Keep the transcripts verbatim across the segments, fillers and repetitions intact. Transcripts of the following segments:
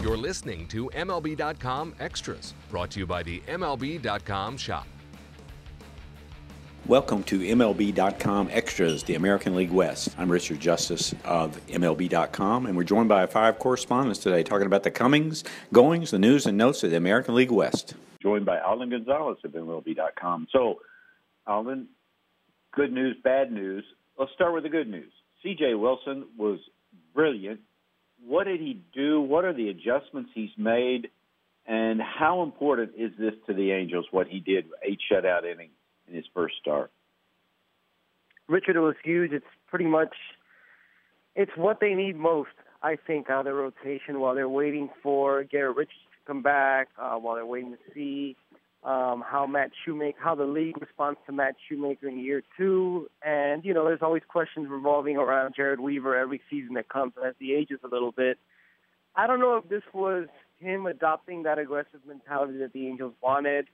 You're listening to M L B dot com Extras, brought to you by the M L B dot com shop. Welcome to M L B dot com Extras, the American League West. I'm Richard Justice of M L B dot com, and we're joined by five correspondents today talking about the comings, goings, the news and notes of the American League West. Joined by Alden Gonzalez of M L B dot com. So, Alden, good news, bad news. Let's start with the good news. C J Wilson was brilliant. What did he do? What are the adjustments he's made? And how important is this to the Angels, what he did, eight shutout innings in his first start? Richard, it was huge. It's pretty much, it's what they need most, I think, out of their rotation while they're waiting for Garrett Richards to come back, uh, while they're waiting to see um, how Matt Shoemaker, how the league responds to Matt Shoemaker in year two. And, you know, there's always questions revolving around Jared Weaver every season that comes as he ages a little bit. I don't know if this was him adopting that aggressive mentality that the Angels wanted,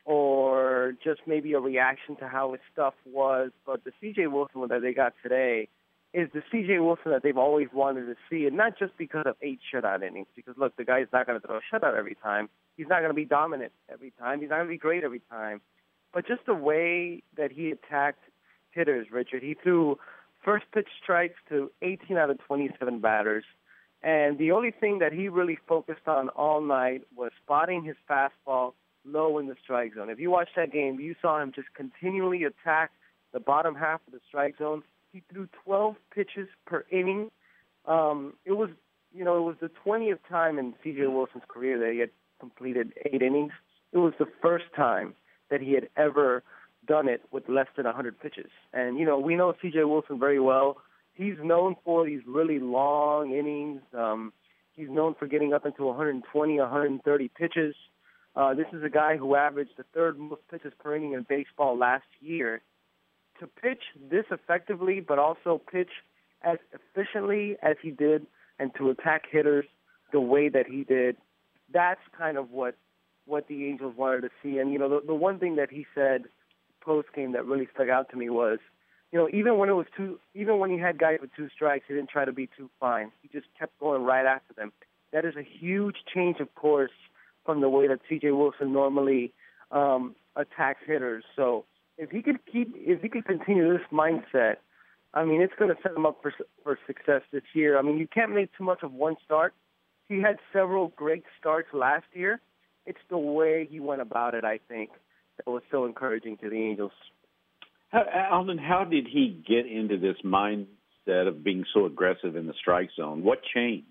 or just maybe a reaction to how his stuff was. But the C J Wilson that they got today is the C J Wilson that they've always wanted to see, and not just because of eight shutout innings, because, look, the guy's not going to throw a shutout every time. He's not going to be dominant every time. He's not going to be great every time. But just the way that he attacked hitters, Richard, he threw first pitch strikes to eighteen out of twenty-seven batters, and the only thing that he really focused on all night was spotting his fastball low in the strike zone. If you watched that game, you saw him just continually attack the bottom half of the strike zone. He threw twelve pitches per inning. Um, it was, you know, it was the twentieth time in C J Wilson's career that he had completed eight innings. It was the first time that he had ever done it with less than one hundred pitches. And, you know, we know C J Wilson very well. He's known for these really long innings. Um, he's known for getting up into one hundred twenty, one hundred thirty pitches. Uh, this is a guy who averaged the third most pitches per inning in baseball last year. To pitch this effectively, but also pitch as efficiently as he did, and to attack hitters the way that he did, that's kind of what what the Angels wanted to see. And, you know, the, the one thing that he said post-game that really stuck out to me was, you know, even when it was two, even when he had guys with two strikes, he didn't try to be too fine. He just kept going right after them. That is a huge change of course from the way that C J Wilson normally um, attacks hitters. So if he could keep, if he could continue this mindset, I mean, it's going to set him up for for success this year. I mean, you can't make too much of one start. He had several great starts last year. It's the way he went about it, I think, that was so encouraging to the Angels. How, Alden, how did he get into this mindset of being so aggressive in the strike zone? What changed?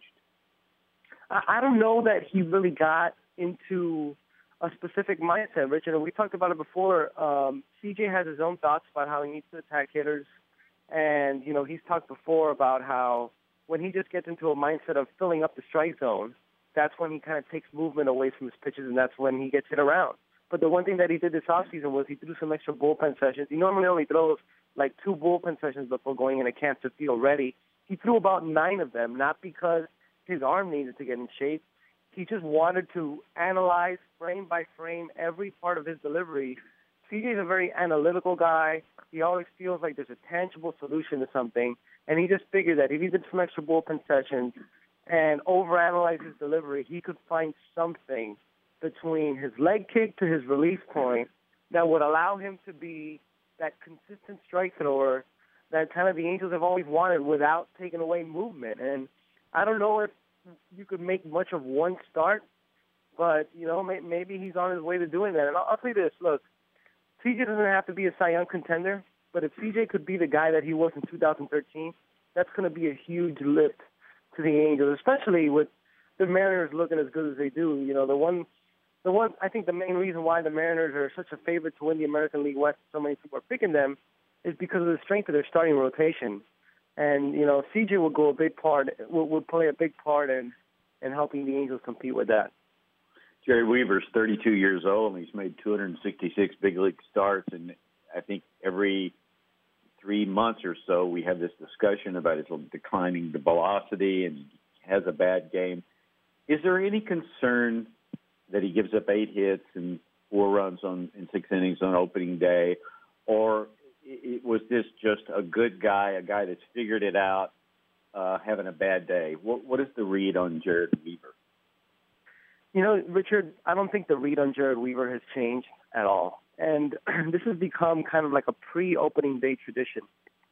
I, I don't know that he really got into a specific mindset, Richard. And we talked about it before. Um, C J has his own thoughts about how he needs to attack hitters. And, you know, he's talked before about how when he just gets into a mindset of filling up the strike zone, that's when he kind of takes movement away from his pitches, and that's when he gets hit around. But the one thing that he did this offseason was he threw some extra bullpen sessions. He normally only throws like two bullpen sessions before going into camp to feel ready. He threw about nine of them, not because his arm needed to get in shape. He just wanted to analyze frame by frame every part of his delivery. C J's a very analytical guy. He always feels like there's a tangible solution to something, and he just figured that if he did some extra bullpen sessions and overanalyze his delivery, he could find something between his leg kick to his release point that would allow him to be that consistent strike thrower that kind of the Angels have always wanted without taking away movement. And I don't know if you could make much of one start, but, you know, may, maybe he's on his way to doing that. And I'll, I'll tell you this, look, C J doesn't have to be a Cy Young contender, but if C J could be the guy that he was in two thousand thirteen, that's going to be a huge lift to the Angels, especially with the Mariners looking as good as they do. You know, the one, the one, I think the main reason why the Mariners are such a favorite to win the American League West, so many people are picking them, is because of the strength of their starting rotation. And, you know, C J will go a big part, will, will play a big part in, in helping the Angels compete with that. Jerry Weaver's thirty-two years old, and he's made two hundred sixty-six big league starts, and I think every three months or so we have this discussion about his declining the velocity and has a bad game. Is there any concern that he gives up eight hits and four runs on in six innings on opening day, or it, was this just a good guy, a guy that's figured it out, uh, having a bad day? What, what is the read on Jared Weaver? You know, Richard, I don't think the read on Jered Weaver has changed at all. And this has become kind of like a pre-opening day tradition.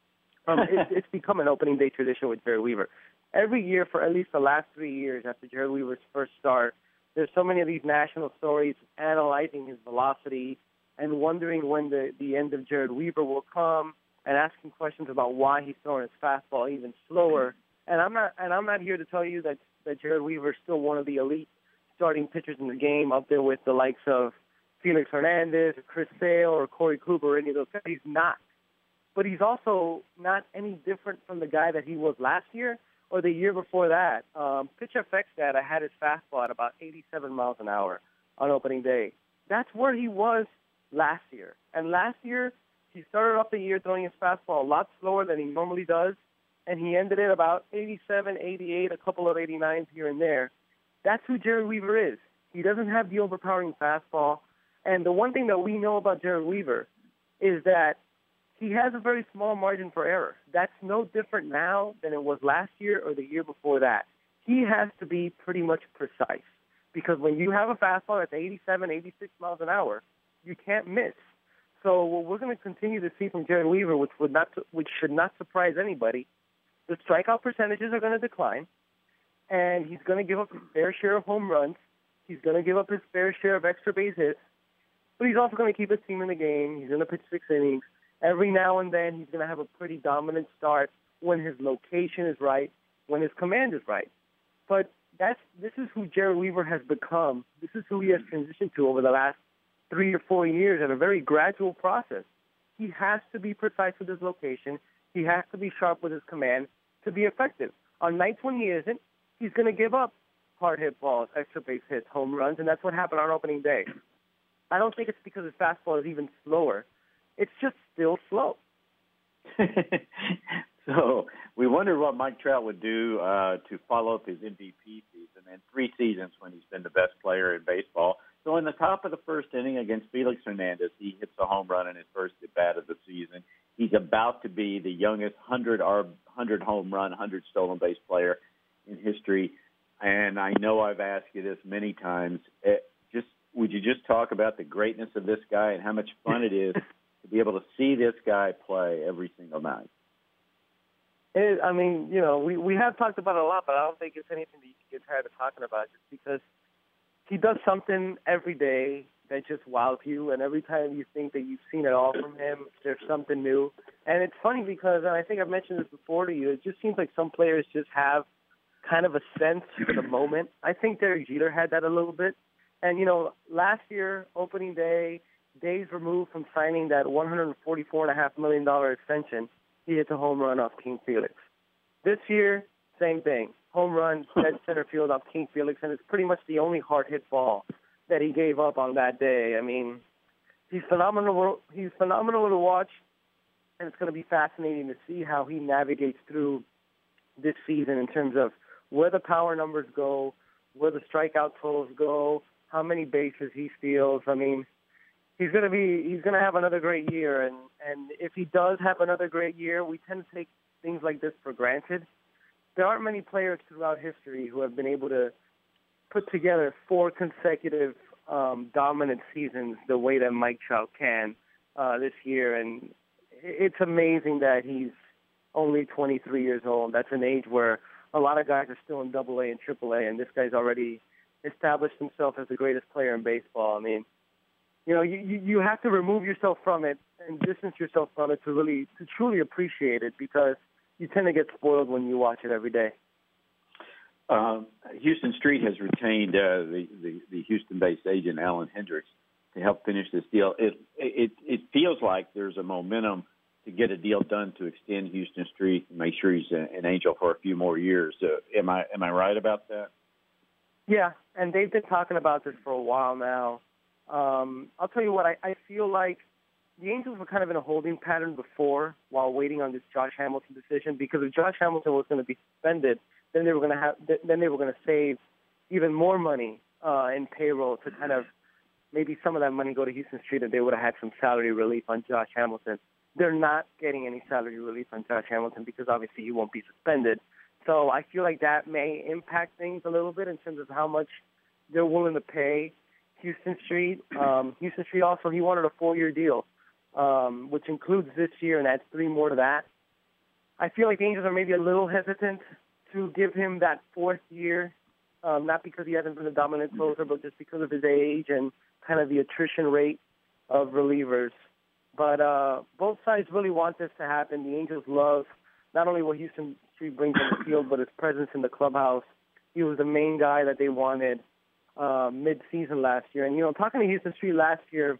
Um, it, it's become an opening day tradition with Jered Weaver. Every year for at least the last three years after Jered Weaver's first start, there's so many of these national stories analyzing his velocity and wondering when the, the end of Jered Weaver will come and asking questions about why he's throwing his fastball even slower. And I'm not and I'm not here to tell you that, that Jered Weaver is still one of the elite starting pitchers in the game, up there with the likes of Felix Hernandez or Chris Sale or Corey Kluber or any of those guys. He's not. But he's also not any different from the guy that he was last year or the year before that. Um, PitchFX data had his fastball at about eighty-seven miles an hour on opening day. That's where he was last year. And last year, he started off the year throwing his fastball a lot slower than he normally does, and he ended it about eighty-seven, eighty-eight, a couple of eighty-nines here and there. That's who Jered Weaver is. He doesn't have the overpowering fastball. And the one thing that we know about Jered Weaver is that he has a very small margin for error. That's no different now than it was last year or the year before that. He has to be pretty much precise because when you have a fastball that's eighty-seven, eighty-six miles an hour, you can't miss. So what we're going to continue to see from Jered Weaver, which would not, which should not surprise anybody, the strikeout percentages are going to decline, and he's going to give up his fair share of home runs. He's going to give up his fair share of extra base hits, but he's also going to keep his team in the game. He's going to pitch six innings. Every now and then, he's going to have a pretty dominant start when his location is right, when his command is right. But that's this is who Jered Weaver has become. This is who he has transitioned to over the last three or four years at a very gradual process. He has to be precise with his location. He has to be sharp with his command to be effective. On nights when he isn't, he's going to give up hard hit balls, extra base hits, home runs, and that's what happened on opening day. I don't think it's because his fastball is even slower. It's just still slow. So we wondered what Mike Trout would do uh, to follow up his M V P season and three seasons when he's been the best player in baseball. So in the top of the first inning against Felix Hernandez, he hits a home run in his first at-bat of the season. He's about to be the youngest one hundred, one hundred home run, one hundred stolen base player in history. And I know I've asked you this many times. It just would you just talk about the greatness of this guy and how much fun it is to be able to see this guy play every single night? It, I mean, you know, we, we have talked about it a lot, but I don't think it's anything that you can get tired of talking about just because he does something every day that just wows you, and every time you think that you've seen it all from him, there's something new. And it's funny because, and I think I've mentioned this before to you, it just seems like some players just have kind of a sense for the moment. I think Derek Jeter had that a little bit. And, you know, last year, opening day, days removed from signing that one hundred forty-four point five million dollars extension, he hits a home run off King Felix. This year, same thing. Home run, dead center field off King Felix, and it's pretty much the only hard hit ball that he gave up on that day. I mean, he's phenomenal. He's phenomenal to watch, and it's going to be fascinating to see how he navigates through this season in terms of where the power numbers go, where the strikeout totals go, how many bases he steals. I mean, he's going to be he's going to have another great year, and and if he does have another great year, we tend to take things like this for granted. There aren't many players throughout history who have been able to put together four consecutive um, dominant seasons the way that Mike Trout can uh, this year, and it's amazing that he's only twenty-three years old. That's an age where a lot of guys are still in Double A and Triple A, and this guy's already established himself as the greatest player in baseball. I mean, you know, you, you have to remove yourself from it and distance yourself from it to really, to truly appreciate it, because you tend to get spoiled when you watch it every day. Um, Houston Street has retained uh, the, the, the Houston-based agent Alan Hendricks to help finish this deal. It, it it feels like there's a momentum to get a deal done to extend Houston Street and make sure he's a, an Angel for a few more years. Uh, am I am I right about that? Yeah, and they've been talking about this for a while now. Um, I'll tell you what, I, I feel like the Angels were kind of in a holding pattern before while waiting on this Josh Hamilton decision, because if Josh Hamilton was going to be suspended, then they were going to have then they were going to save even more money uh, in payroll to kind of maybe some of that money go to Houston Street, and they would have had some salary relief on Josh Hamilton. They're not getting any salary relief on Josh Hamilton because obviously he won't be suspended. So I feel like that may impact things a little bit in terms of how much they're willing to pay Houston Street. Um, Houston Street also, he wanted a four-year deal, um, which includes this year and adds three more to that. I feel like the Angels are maybe a little hesitant to give him that fourth year, um, not because he hasn't been a dominant closer, but just because of his age and kind of the attrition rate of relievers. But uh, both sides really want this to happen. The Angels love not only what Houston Street brings on the field, but his presence in the clubhouse. He was the main guy that they wanted uh, mid-season last year. And, you know, talking to Houston Street last year,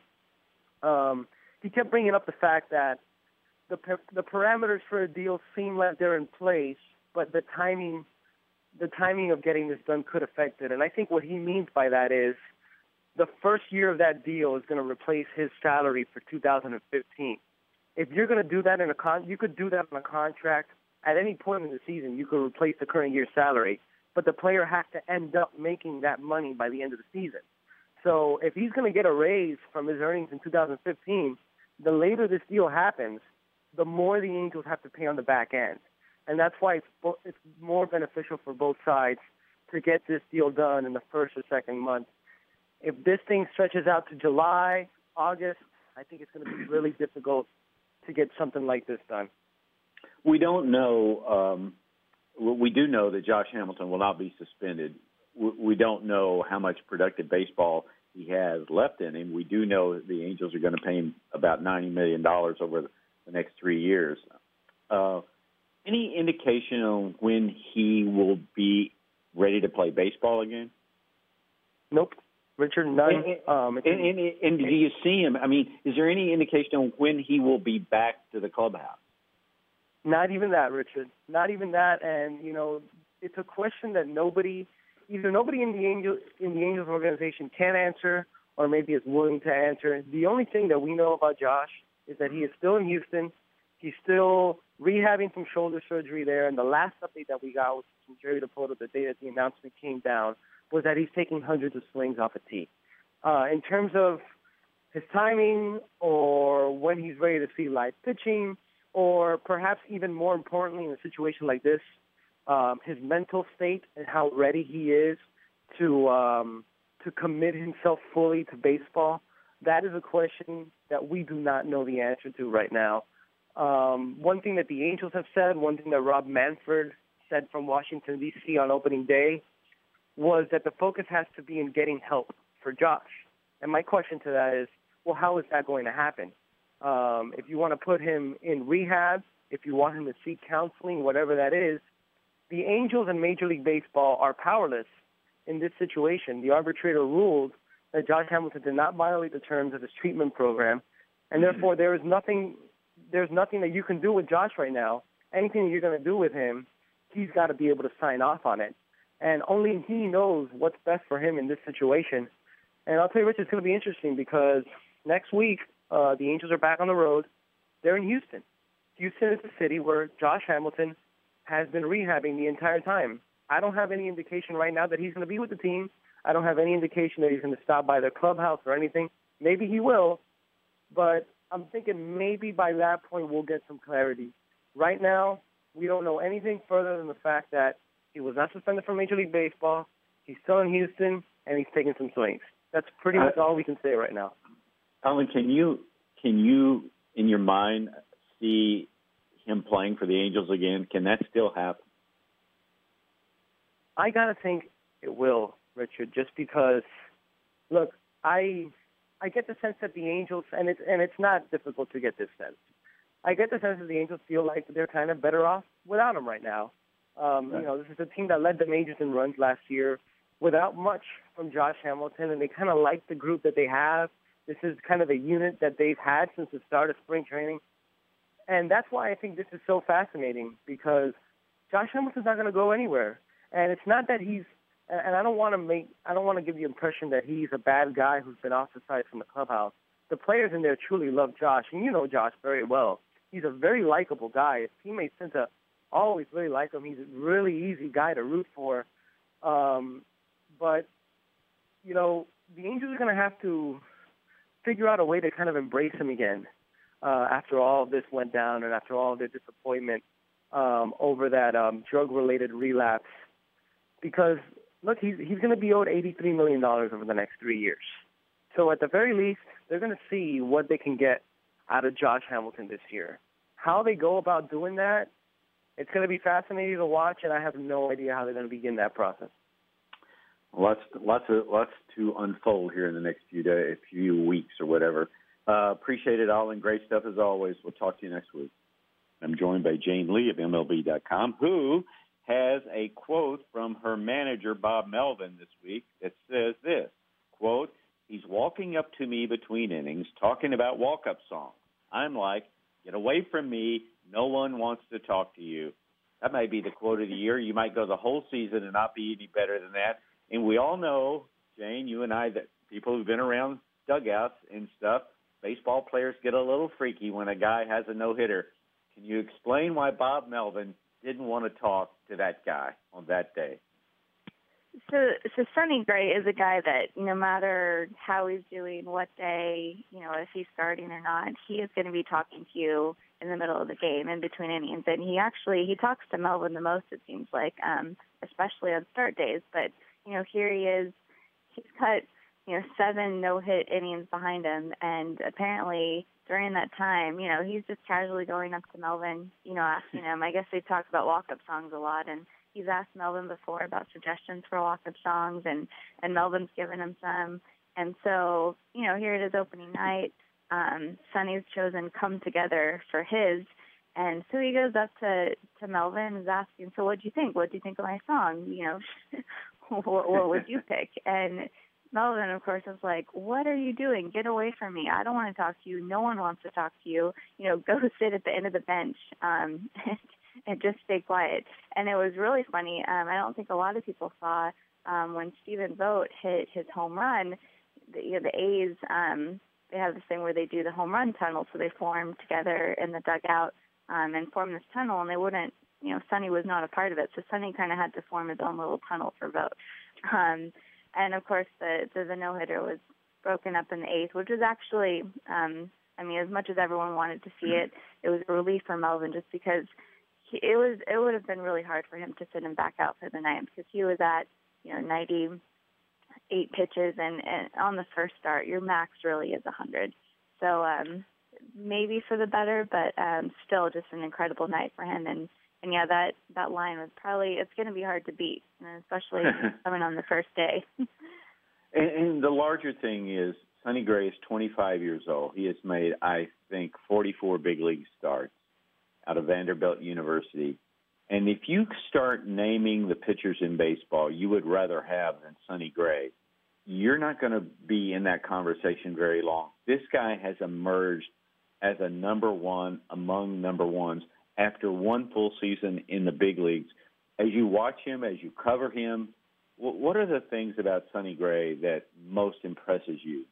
um, he kept bringing up the fact that the the parameters for a deal seem like they're in place, but the timing the timing of getting this done could affect it. And I think what he means by that is the first year of that deal is going to replace his salary for two thousand fifteen. If you're going to do that in a con, you could do that in a contract at any point in the season. You could replace the current year's salary, but the player has to end up making that money by the end of the season. So if he's going to get a raise from his earnings in two thousand fifteen, the later this deal happens, the more the Angels have to pay on the back end. And that's why it's, bo- it's more beneficial for both sides to get this deal done in the first or second month. If this thing stretches out to July, August, I think it's going to be really difficult to get something like this done. We don't know. Um, we do know that Josh Hamilton will not be suspended. We don't know how much productive baseball he has left in him. We do know that the Angels are going to pay him about ninety million dollars over the the next three years. Uh, any indication on when he will be ready to play baseball again? Nope. Richard, none. And, um, and, and, and, and do you see him? I mean, is there any indication on when he will be back to the clubhouse? Not even that, Richard. Not even that. And, you know, it's a question that nobody, either nobody in the Angel, in the Angels organization can answer or maybe is willing to answer. The only thing that we know about Josh is that he is still in Houston. He's still rehabbing some shoulder surgery there. And the last update that we got was from Jerry Dipoto the day that the announcement came down was that he's taking hundreds of swings off a tee. Uh, in terms of his timing or when he's ready to see live pitching, or perhaps even more importantly in a situation like this, um, his mental state and how ready he is to um, to commit himself fully to baseball, that is a question that we do not know the answer to right now. Um, one thing that the Angels have said, one thing that Rob Manfred said from Washington, D C on opening day, was that the focus has to be in getting help for Josh. And my question to that is, well, how is that going to happen? Um, if you want to put him in rehab, if you want him to seek counseling, whatever that is, the Angels and Major League Baseball are powerless in this situation. The arbitrator ruled that Josh Hamilton did not violate the terms of his treatment program, and therefore there is nothing there's nothing that you can do with Josh right now. Anything that you're going to do with him, he's got to be able to sign off on it. And only he knows what's best for him in this situation. And I'll tell you, Rich, it's going to be interesting because next week uh, the Angels are back on the road. They're in Houston. Houston is the city where Josh Hamilton has been rehabbing the entire time. I don't have any indication right now that he's going to be with the team. I don't have any indication that he's going to stop by their clubhouse or anything. Maybe he will, but I'm thinking maybe by that point we'll get some clarity. Right now, we don't know anything further than the fact that he was not suspended from Major League Baseball. He's still in Houston, and he's taking some swings. That's pretty much all we can say right now. Alan, can you can you in your mind see him playing for the Angels again? Can that still happen? I gotta think it will, Richard, just because, look, I I get the sense that the Angels, and it's and it's not difficult to get this sense. I get the sense that the Angels feel like they're kind of better off without him right now. Um, right. You know, this is a team that led the majors in runs last year without much from Josh Hamilton, and they kind of like the group that they have. This is kind of a unit that they've had since the start of spring training. And that's why I think this is so fascinating, because Josh Hamilton's not going to go anywhere. And it's not that he's, and I don't want to make, I don't want to give the impression that he's a bad guy who's been ostracized from the clubhouse. The players in there truly love Josh, and you know Josh very well. He's a very likable guy. His teammates tend to always really like him. He's a really easy guy to root for. Um, but, you know, the Angels are going to have to figure out a way to kind of embrace him again uh, after all of this went down and after all of their disappointment um, over that um, drug-related relapse. Because look, he's he's going to be owed eighty-three million dollars over the next three years. So at the very least, they're going to see what they can get out of Josh Hamilton this year. How they go about doing that, it's going to be fascinating to watch, and I have no idea how they're going to begin that process. Lots, lots of lots to unfold here in the next few days, few weeks, or whatever. Uh, appreciate it all, and great stuff as always. We'll talk to you next week. I'm joined by Jane Lee of M L B dot com, who has a quote from her manager, Bob Melvin, this week that says this, quote, "He's walking up to me between innings talking about walk-up songs. I'm like, get away from me. No one wants to talk to you." That might be the quote of the year. You might go the whole season and not be any better than that. And we all know, Jane, you and I, that people who've been around dugouts and stuff, baseball players get a little freaky when a guy has a no-hitter. Can you explain why Bob Melvin didn't want to talk to that guy on that day? So, so Sonny Gray is a guy that no matter how he's doing, what day, you know, if he's starting or not, he is going to be talking to you in the middle of the game, in between innings. And he actually, he talks to Melvin the most, it seems like, um, especially on start days. But, you know, here he is, he's got, you know, seven no-hit innings behind him. And apparently during that time, you know, he's just casually going up to Melvin, you know, asking him. I guess they talk about walk-up songs a lot, and he's asked Melvin before about suggestions for walk-up songs, and, and Melvin's given him some. And so, you know, here it is opening night. Um, Sonny's chosen Come Together for his. And so he goes up to, to Melvin and is asking, so what do you think? What do you think of my song? You know, what, what would you pick? And Melvin, of course, was like, what are you doing? Get away from me. I don't want to talk to you. No one wants to talk to you. You know, go sit at the end of the bench um, and, and just stay quiet. And it was really funny. Um, I don't think a lot of people saw um, when Stephen Vogt hit his home run, the, you know, the A's, um, they have this thing where they do the home run tunnel. So they form together in the dugout um, and form this tunnel, and they wouldn't, you know, Sonny was not a part of it. So Sonny kind of had to form his own little tunnel for Vogt. Um, And, of course, the, the, the no-hitter was broken up in the eighth, which was actually, um, I mean, as much as everyone wanted to see it, it was a relief for Melvin just because he, it was it would have been really hard for him to sit him back out for the night because he was at, you know, ninety-eight pitches, and, and on the first start, your max really is one hundred. So um, maybe for the better, but um, still just an incredible night for him. And And, yeah, that, that line was probably, it's going to be hard to beat, especially coming on the first day. and, and the larger thing is Sonny Gray is twenty-five years old. He has made, I think, forty-four big league starts out of Vanderbilt University. And if you start naming the pitchers in baseball you would rather have than Sonny Gray, you're not going to be in that conversation very long. This guy has emerged as a number one among number ones after one full season in the big leagues. As you watch him, as you cover him, what are the things about Sonny Gray that most impresses you?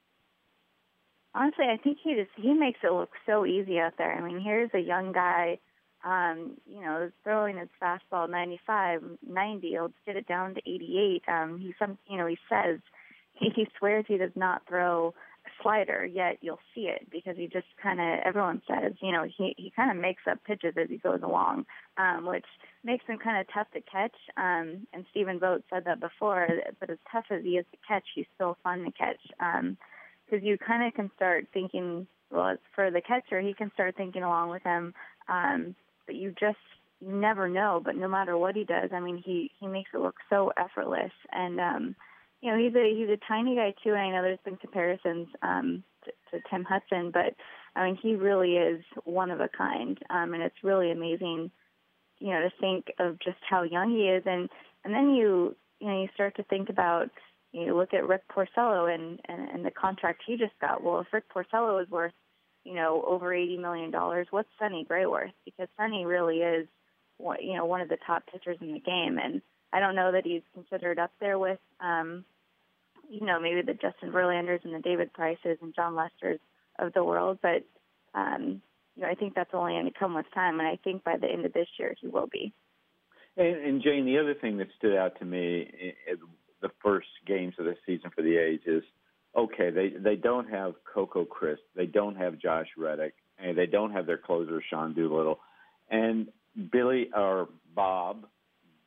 Honestly, I think he just he makes it look so easy out there. I mean, here's a young guy, um, you know, throwing his fastball ninety-five, ninety. He'll get it down to eighty-eight. Um, he some, you know, he says he, he swears he does not throw slider, yet you'll see it because he just kind of, everyone says, you know, he, he kind of makes up pitches as he goes along, um, which makes him kind of tough to catch. Um, and Stephen Vogt said that before, but as tough as he is to catch, he's still fun to catch because um, you kind of can start thinking, well, it's for the catcher, he can start thinking along with him, um, but you just, you never know. But no matter what he does, I mean, he, he makes it look so effortless. And, um, you know, he's a he's a tiny guy, too, and I know there's been comparisons um, to, to Tim Hudson, but, I mean, he really is one of a kind, um, and it's really amazing, you know, to think of just how young he is. And, and then you, you know, you start to think about, you look at Rick Porcello and, and, and the contract he just got. Well, if Rick Porcello is worth, you know, over eighty million dollars, what's Sonny Gray worth? Because Sonny really is, you know, one of the top pitchers in the game, and I don't know that he's considered up there with, um, you know, maybe the Justin Verlanders and the David Prices and John Lesters of the world. But, um, you know, I think that's only going to come with time. And I think by the end of this year, he will be. And, and Jane, the other thing that stood out to me in the first games of the season for the A's is, okay, they, they don't have Coco Crisp. They don't have Josh Reddick. And they don't have their closer, Sean Doolittle. And Billy or Bob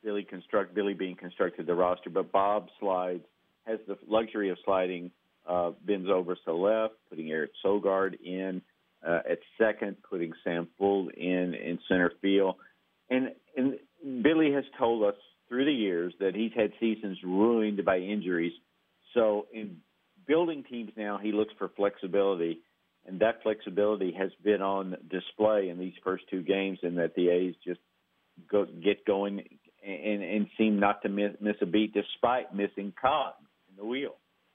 Billy construct Billy being constructed the roster, but Bob slides has the luxury of sliding uh, Ben Zobrist to left, putting Eric Sogard in uh, at second, putting Sam Fuld in in center field, and and Billy has told us through the years that he's had seasons ruined by injuries. So in building teams now, he looks for flexibility, and that flexibility has been on display in these first two games, in that the A's just go, get going and, and seem not to miss, miss a beat despite missing cogs in the wheel.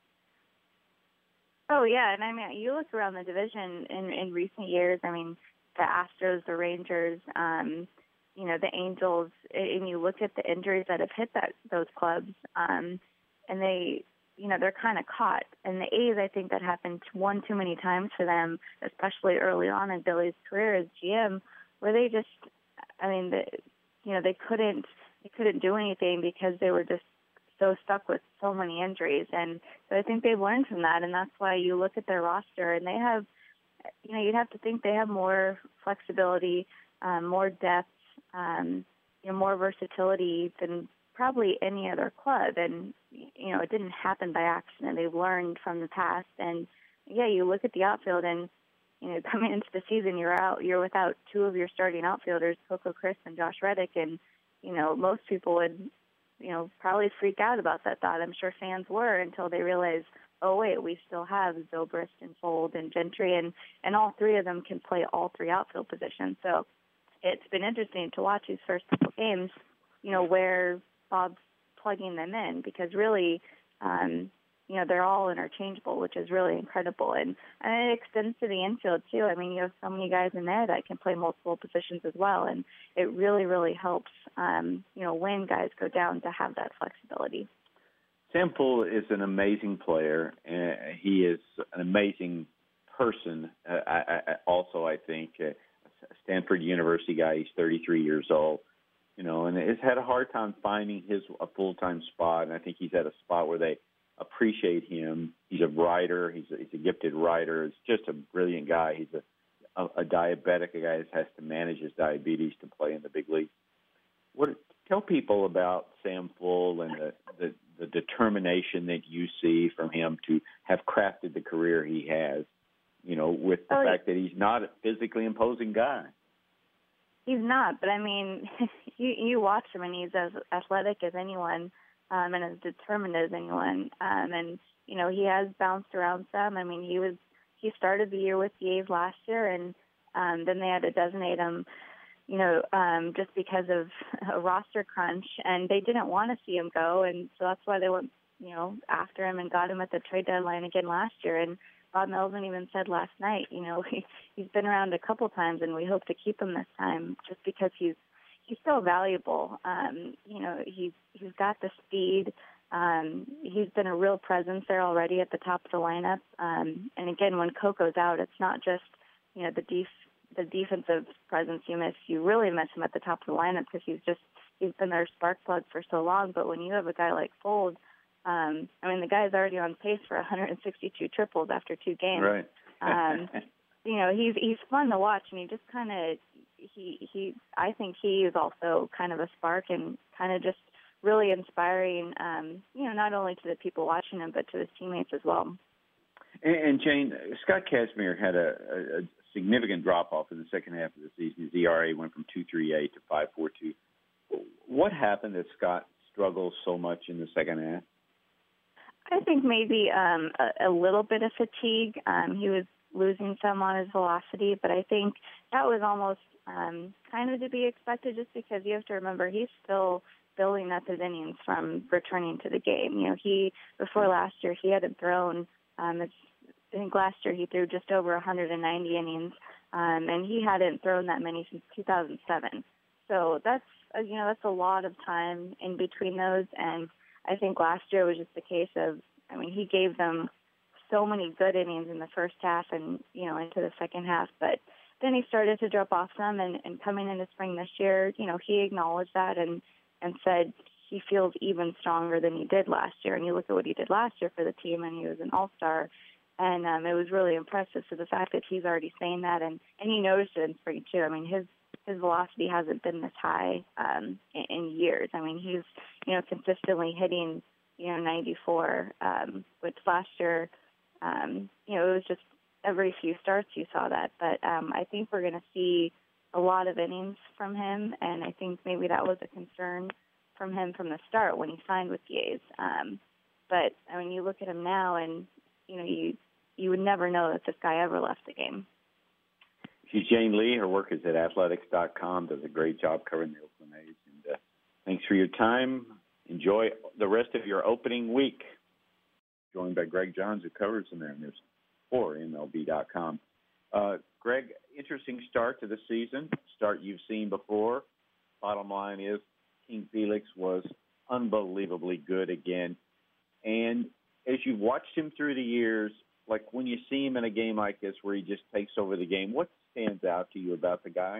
Oh, yeah, and I mean, you look around the division in, in recent years, I mean, the Astros, the Rangers, um, you know, the Angels, and you look at the injuries that have hit that those clubs, um, and they, you know, they're kind of caught. And the A's, I think that happened one too many times for them, especially early on in Billy's career as G M, where they just, I mean, the, you know, they couldn't, they couldn't do anything because they were just so stuck with so many injuries. And so I think they've learned from that, and that's why you look at their roster, and they have, you know, you'd have to think they have more flexibility, um, more depth, um, you know, more versatility than probably any other club. And, you know, it didn't happen by accident. They've learned from the past. And, yeah, you look at the outfield, and, you know, coming into the season, you're out, you're without two of your starting outfielders, Coco Crisp and Josh Reddick. And, you know, most people would, you know, probably freak out about that thought. I'm sure fans were, until they realized, oh, wait, we still have Zobrist and Fuld and Gentry, and, and all three of them can play all three outfield positions. So it's been interesting to watch these first couple games, you know, where Bob's plugging them in, because really, um, you know, they're all interchangeable, which is really incredible. And, and it extends to the infield, too. I mean, you have so many guys in there that can play multiple positions as well, and it really, really helps, um, you know, when guys go down to have that flexibility. Sam Fuld is an amazing player, and he is an amazing person. Uh, I, I, also, I think, uh, a Stanford University guy. He's thirty-three years old, you know, and has had a hard time finding his a full-time spot. And I think he's at a spot where they appreciate him. He's a writer. He's a, he's a gifted writer. He's just a brilliant guy. He's a, a, a diabetic, a guy that has to manage his diabetes to play in the big league. What tell people about Sam Fuld and the, the, the determination that you see from him to have crafted the career he has, you know, with the oh, fact that he's not a physically imposing guy. He's not, but I mean, you, you watch him, and he's as athletic as anyone, um, and as determined as anyone. Um, and, you know, he has bounced around some. I mean, he was he started the year with the A's last year, and um, then they had to designate him, you know, um, just because of a roster crunch, and they didn't want to see him go, and so that's why they went, you know, after him and got him at the trade deadline again last year. And Bob Melvin even said last night, you know, he, he's been around a couple times, and we hope to keep him this time, just because he's he's so valuable. Um, you know, he's he's got the speed. Um, he's been a real presence there already at the top of the lineup. Um, and again, when Coco's out, it's not just, you know, the def- the defensive presence you miss. You really miss him at the top of the lineup, because he's just he's been their spark plug for so long. But when you have a guy like Fuld, um, I mean, the guy's already on pace for one hundred sixty-two triples after two games. Right. um, you know, he's he's fun to watch, and he just kind of he he. I think he is also kind of a spark, and kind of just really inspiring. Um, you know, not only to the people watching him, but to his teammates as well. And, and Jane, Scott Kazmir had a, a, a significant drop-off in the second half of the season. His E R A went from two point three eight to five point four two. What happened that Scott struggled so much in the second half? I think maybe um, a, a little bit of fatigue. Um, he was losing some on his velocity, but I think that was almost um, kind of to be expected, just because you have to remember he's still building up his innings from returning to the game. You know, he before last year he hadn't thrown. Um, it's, I think last year he threw just over one hundred ninety innings, um, and he hadn't thrown that many since two thousand seven. So that's uh, you know that's a lot of time in between those, and I think last year was just a case of, I mean, he gave them so many good innings in the first half and, you know, into the second half, but then he started to drop off some, and, and coming into spring this year, you know, he acknowledged that and, and said he feels even stronger than he did last year. And you look at what he did last year for the team, and he was an all-star, and um, it was really impressive. So the fact that he's already saying that, and, and he noticed it in spring too. I mean, his his velocity hasn't been this high um, in, in years. I mean, he's, you know, consistently hitting, you know, ninety-four, um, which last year, um, you know, it was just every few starts you saw that. But um, I think we're going to see a lot of innings from him, and I think maybe that was a concern from him from the start when he signed with the A's. Um, but, I mean, you look at him now, and, you know, you you would never know that this guy ever left the game. She's Jane Lee. Her work is at athletics dot com, does a great job covering the Oakland A's. And uh, thanks for your time. Enjoy the rest of your opening week. Joined by Greg Johns, who covers the Mariners for M L B dot com. Uh, Greg, interesting start to the season, start you've seen before. Bottom line is King Felix was unbelievably good again. And as you've watched him through the years, like when you see him in a game like this where he just takes over the game, what stands out to you about the guy?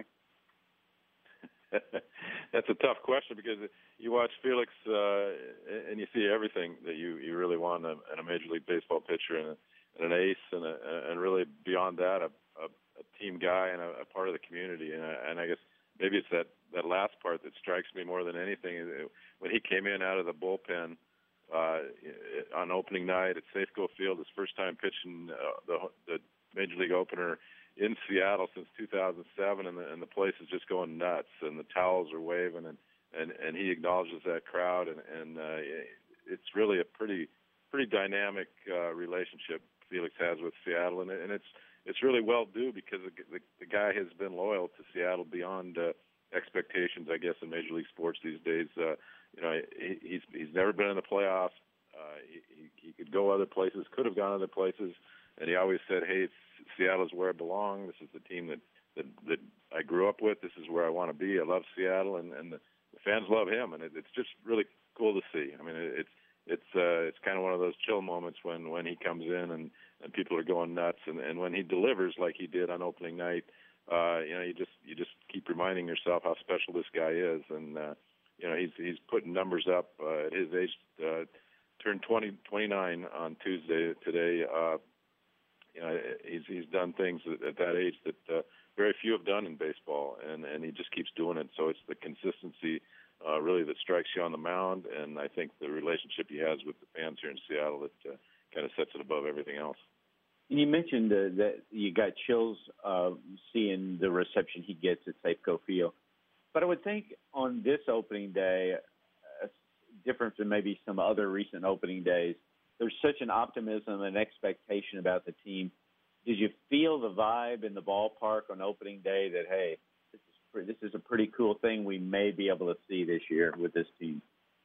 That's a tough question because you watch Felix uh, and you see everything that you, you really want in a, in a Major League Baseball pitcher and, a, and an ace and, a, and really beyond that, a, a, a team guy and a, a part of the community. And I, and I guess maybe it's that, that last part that strikes me more than anything. When he came in out of the bullpen uh, on opening night at Safeco Field, his first time pitching uh, the, the Major League opener in Seattle since two thousand seven, and the, and the place is just going nuts, and the towels are waving, and, and, and he acknowledges that crowd, and, and uh, it's really a pretty pretty dynamic uh, relationship Felix has with Seattle, and, and it's it's really well due because the, the, the guy has been loyal to Seattle beyond uh, expectations, I guess, in Major League sports these days. Uh, you know, he, he's he's never been in the playoffs. Uh, he, he could go other places, could have gone other places, and he always said, "Hey, it's, Seattle's where I belong. This is the team that, that that I grew up with. This is where I want to be. I love Seattle," and, and the, the fans love him, and it, it's just really cool to see. I mean, it, it's it's uh, it's kind of one of those chill moments when, when he comes in and, and people are going nuts, and, and when he delivers like he did on opening night, uh, you know, you just you just keep reminding yourself how special this guy is, and uh, you know, he's he's putting numbers up uh, at his age. Uh, turned twenty, twenty-nine on Tuesday today. Uh, You know, he's he's done things at, at that age that uh, very few have done in baseball, and, and he just keeps doing it. So it's the consistency, uh, really, that strikes you on the mound, and I think the relationship he has with the fans here in Seattle that uh, kind of sets it above everything else. And you mentioned uh, that you got chills uh, seeing the reception he gets at Safeco Field, but I would think on this opening day, uh, different than maybe some other recent opening days, there's such an optimism and expectation about the team. Did you feel the vibe in the ballpark on opening day that, hey, this is pretty, this is a pretty cool thing we may be able to see this year with this team?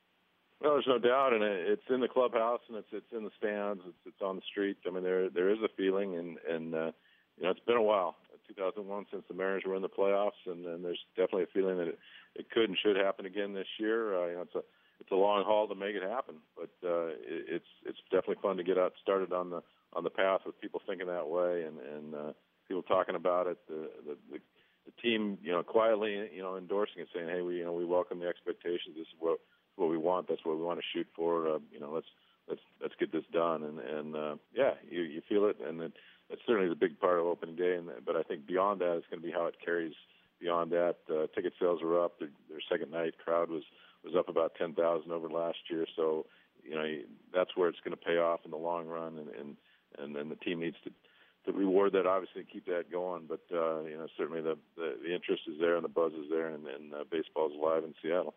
Well, there's no doubt, and it's in the clubhouse, and it's it's in the stands, it's it's on the street. I mean, there there is a feeling, and and uh, you know, it's been a while, two thousand one since the Mariners were in the playoffs, and, and there's definitely a feeling that it, it could and should happen again this year. Uh, you know, it's a It's a long haul to make it happen, but uh, it, it's it's definitely fun to get out started on the on the path with people thinking that way and and uh, people talking about it. The, the the the team, you know, quietly, you know, endorsing it, saying, "Hey, we you know we welcome the expectations. This is what what we want. That's what we want to shoot for. Uh, you know, let's let's let's get this done." And and uh, yeah, you you feel it, and it, it's certainly the big part of opening day. And but I think beyond that, it's going to be how it carries beyond that. Uh, ticket sales are up. Their, their second night crowd was. was up about ten thousand over last year. So, you know, that's where it's going to pay off in the long run. And, and, and then the team needs to, to reward that, obviously, and keep that going. But, uh, you know, certainly the, the, the interest is there and the buzz is there, and, and uh, baseball's alive in Seattle.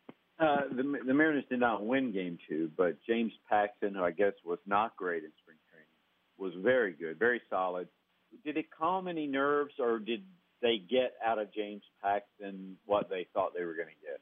Uh, the, the Mariners did not win game two, but James Paxton, who I guess was not great in spring training, was very good, very solid. Did it calm any nerves, or did they get out of James Paxton what they thought they were going to get?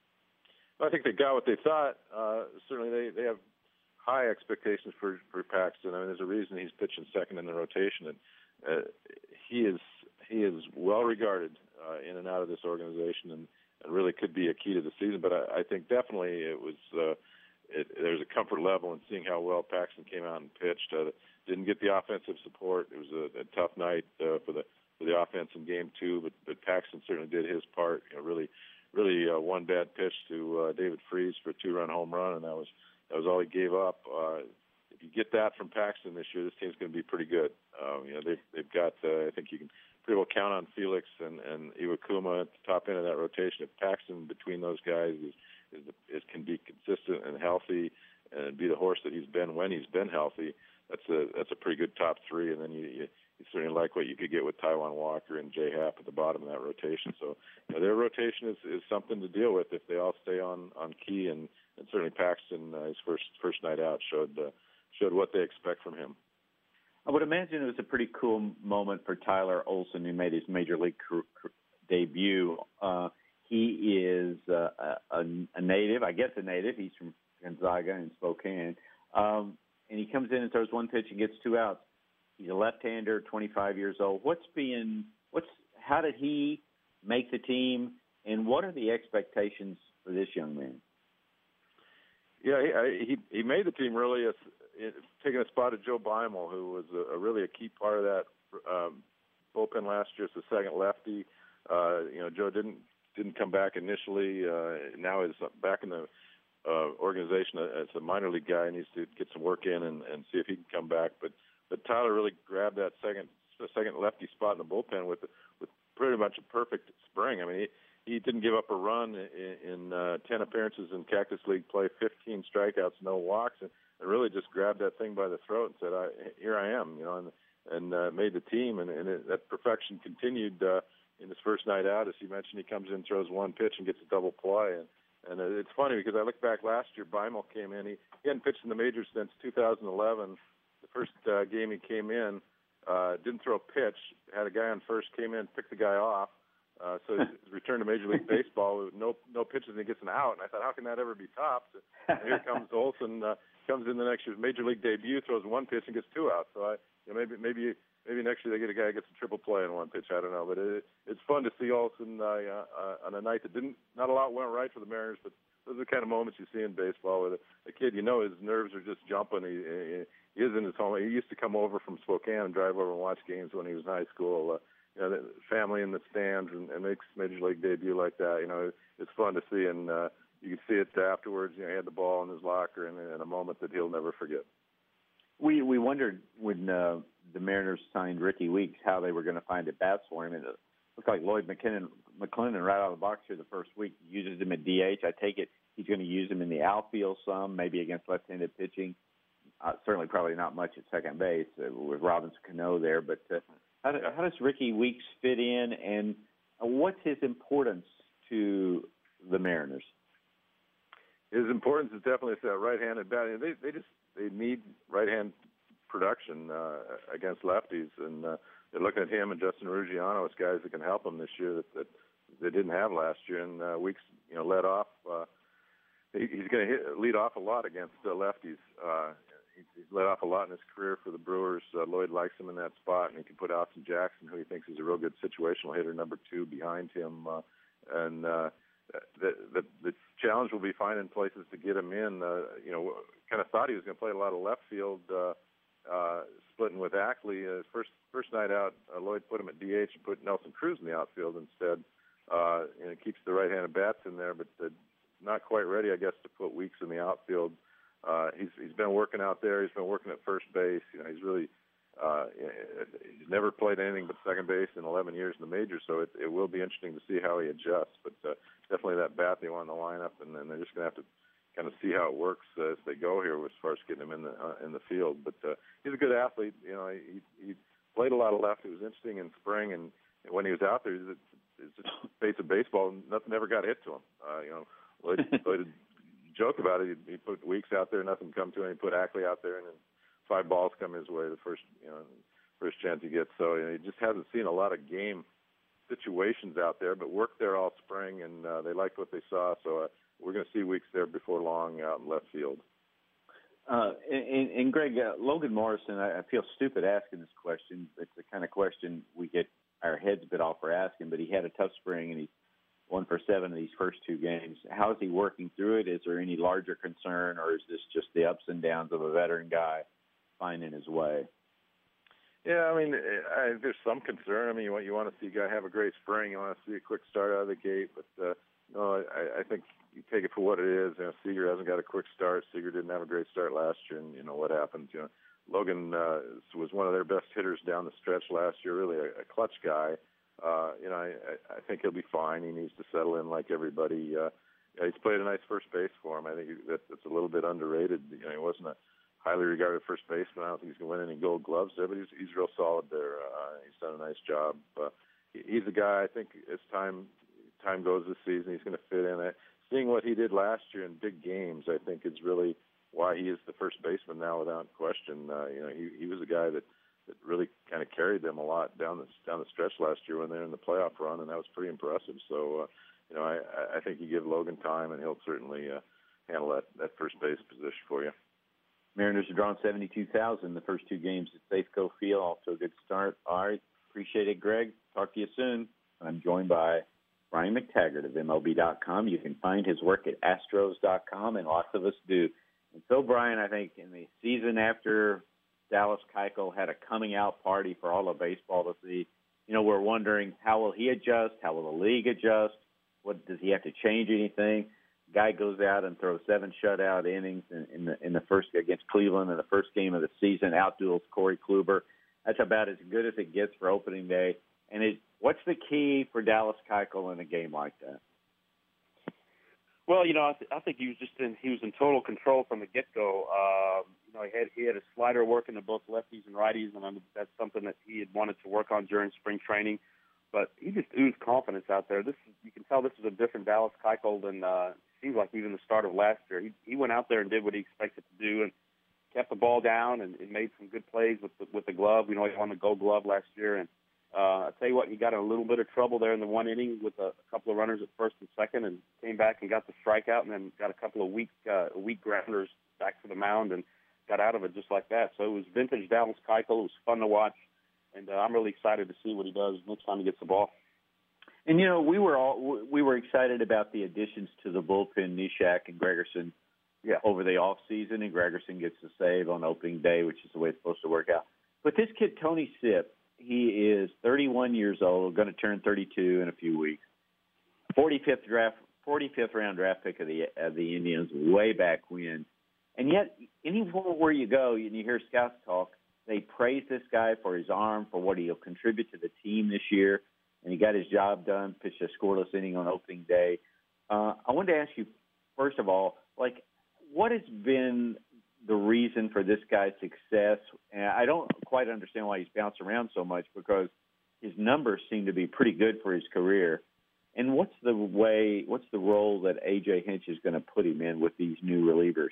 I think they got what they thought. Uh, certainly, they, they have high expectations for, for Paxton. I mean, there's a reason he's pitching second in the rotation, and uh, he is he is well regarded uh, in and out of this organization, and, and really could be a key to the season. But I, I think definitely it was uh, it, there's a comfort level in seeing how well Paxton came out and pitched. Uh, didn't get the offensive support. It was a, a tough night uh, for the for the offense in game two, but but Paxton certainly did his part. You know, really. Really, uh, one bad pitch to uh, David Freese for a two-run home run, and that was that was all he gave up. Uh, if you get that from Paxton this year, this team's going to be pretty good. Um, you know, they've they've got. Uh, I think you can able to count on Felix and, and Iwakuma at the top end of that rotation. If Paxton between those guys is, is, is can be consistent and healthy and be the horse that he's been when he's been healthy, that's a that's a pretty good top three. And then you, you, you certainly like what you could get with Taijuan Walker and Jay Happ at the bottom of that rotation. So you know, their rotation is, is something to deal with if they all stay on, on key. And, and certainly Paxton, uh, his first first night out, showed uh, showed what they expect from him. I would imagine it was a pretty cool moment for Tyler Olson, who made his major league cr- cr- debut. Uh, he is uh, a, a native, I guess a native. He's from Gonzaga in Spokane. Um, and he comes in and throws one pitch and gets two outs. He's a left-hander, twenty-five years old. What's being, what's, how did he make the team, and what are the expectations for this young man? Yeah, he he, he made the team really, a, taking a spot of Joe Beimel, who was a, a really a key part of that um, bullpen last year. It's the second lefty. Uh, you know, Joe didn't didn't come back initially. Uh, now he's back in the uh, organization as a minor league guy. He needs to get some work in and, and see if he can come back. But but Tyler really grabbed that second second lefty spot in the bullpen with with pretty much a perfect spring. I mean, he, he didn't give up a run in, in uh, ten appearances in Cactus League play, fifteen strikeouts, no walks, and, and really just grabbed that thing by the throat and said, I, "Here I am," you know, and and uh, made the team. And, and it, that perfection continued uh, in his first night out. As you mentioned, he comes in, throws one pitch, and gets a double play. And and it's funny because I look back last year, Beimel came in. He, he hadn't pitched in the majors since two thousand eleven. The first uh, game he came in, uh, didn't throw a pitch. Had a guy on first, came in, picked the guy off. Uh, so his return to Major League Baseball with no no pitches and he gets an out. And I thought, how can that ever be topped? And here comes Olson, uh, comes in the next year's Major League debut, throws one pitch and gets two outs. So I, you know, maybe maybe maybe next year they get a guy who gets a triple play in one pitch. I don't know, but it, it's fun to see Olson uh, uh, on a night that didn't not a lot went right for the Mariners, but those are the kind of moments you see in baseball with a, a kid. You know, his nerves are just jumping. He, he, he is in his home. He used to come over from Spokane and drive over and watch games when he was in high school. Uh, You know, the family in the stands and, and makes major league debut like that. You know, it's fun to see, and uh, you can see it afterwards. You know, he had the ball in his locker, and in a moment that he'll never forget. We we wondered when uh, the Mariners signed Ricky Weeks how they were going to find at bats for him, and it looked like Lloyd McKinnon, McClendon right out of the box here the first week uses him at D H. I take it he's going to use him in the outfield some, maybe against left-handed pitching. Uh, certainly, probably not much at second base uh, with Robinson Cano there, but. Uh, How, do, how does Ricky Weeks fit in, and what's his importance to the Mariners? His importance is definitely that right-handed batting. They they just they need right-hand production uh, against lefties, and uh, they're looking at him and Justin Ruggiano as guys that can help them this year that, that they didn't have last year. And uh, Weeks, you know, led off. Uh, he, he's going to lead off a lot against uh, lefties. Uh, He's led off a lot in his career for the Brewers. Uh, Lloyd likes him in that spot, and he can put Austin Jackson, who he thinks is a real good situational hitter, number two behind him. Uh, and uh, the, the the challenge will be finding places to get him in. Uh, you know, kind of thought he was going to play a lot of left field, uh, uh, splitting with Ackley. Uh, his first first night out, uh, Lloyd put him at D H and put Nelson Cruz in the outfield instead. Uh, and it keeps the right-handed bats in there, but uh, not quite ready, I guess, to put Weeks in the outfield. Uh, he's he's been working out there. He's been working at first base. You know, he's really uh, he's never played anything but second base in eleven years in the majors. So it, it will be interesting to see how he adjusts. But uh, definitely that bat they want in the lineup, and then they're just going to have to kind of see how it works uh, as they go here as far as getting him in the uh, in the field. But uh, he's a good athlete. You know, he he played a lot of left. It was interesting in spring, and when he was out there, he's just face of baseball. Nothing ever got hit to him. Uh, you know, Lloyd, Lloyd joke about it. He, he put Weeks out there, nothing come to him. He put Ackley out there, and then five balls come his way the first, you know, first chance he gets. So you know, he just hasn't seen a lot of game situations out there, but worked there all spring, and uh, they liked what they saw. So uh, we're going to see Weeks there before long out in left field. Uh, and, and Greg, uh, Logan Morrison, I, I feel stupid asking this question. It's the kind of question we get our heads bit off for asking, but he had a tough spring, and he one for seven of these first two games. How is he working through it? Is there any larger concern, or is this just the ups and downs of a veteran guy finding his way? Yeah, I mean, I, there's some concern. I mean, you want you want to see a guy have a great spring. You want to see a quick start out of the gate, but uh, no, I, I think you take it for what it is. You know, Seager hasn't got a quick start. Seager didn't have a great start last year, and you know what happens. You know, Logan uh, was one of their best hitters down the stretch last year, really a, a clutch guy. Uh, you know, I, I think he'll be fine. He needs to settle in like everybody. Uh, he's played a nice first base for him. I think that, that's a little bit underrated. You know, he wasn't a highly regarded first baseman. I don't think he's going to win any Gold Gloves there, but he's, he's real solid there. Uh, he's done a nice job. Uh, he, he's a guy, I think, as time time goes this season, he's going to fit in. Uh, seeing what he did last year in big games, I think, is really why he is the first baseman now, without question. Uh, you know, he, he was a guy that, that really kind of carried them a lot down the down the stretch last year when they were in the playoff run, and that was pretty impressive. So, uh, you know, I, I think you give Logan time, and he'll certainly uh, handle that, that first base position for you. Mariners are drawing seventy-two thousand the first two games at Safeco Field. Off to a good start. All right. Appreciate it, Greg. Talk to you soon. I'm joined by Brian McTaggart of M L B dot com. You can find his work at Astros dot com, and lots of us do. And so, Brian, I think in the season after Dallas Keuchel had a coming out party for all of baseball to see, you know, we're wondering, how will he adjust? How will the league adjust? What does he have to change anything? Guy goes out and throws seven shutout innings in, in the in the first against Cleveland in the first game of the season. Outduels Corey Kluber. That's about as good as it gets for opening day. And it, what's the key for Dallas Keuchel in a game like that? Well, you know, I, th- I think he was just in he was in total control from the get-go. Uh, you know, he had he had a slider working to both lefties and righties, and I'm, that's something that he had wanted to work on during spring training. But he just oozed confidence out there. This is, you can tell this is a different Dallas Keuchel than uh, seems like even the start of last year. He he went out there and did what he expected to do, and kept the ball down and, and made some good plays with the, with the glove. You know, he won the Gold Glove last year, and uh, I tell you what, he got in a little bit of trouble there in the one inning with a, a couple of runners at first and second, and came back and got the strikeout, and then got a couple of weak uh, weak grounders back to the mound and got out of it just like that. So it was vintage Dallas Keuchel. It was fun to watch, and uh, I'm really excited to see what he does next time he gets the ball. And, you know, we were all we were excited about the additions to the bullpen, Neshek and Gregerson, yeah, over the off season, and Gregerson gets the save on opening day, which is the way it's supposed to work out. But this kid, Tony Sipp, he is thirty-one years old, going to turn thirty-two in a few weeks. forty-fifth draft, forty-fifth round draft pick of the of the Indians way back when. And yet, anywhere where you go and you hear scouts talk, they praise this guy for his arm, for what he'll contribute to the team this year. And he got his job done, pitched a scoreless inning on opening day. Uh, I wanted to ask you, first of all, like, what has been the reason for this guy's success? And I don't quite understand why he's bounced around so much, because his numbers seem to be pretty good for his career. And what's the way, what's the role that A J Hinch is going to put him in with these new relievers?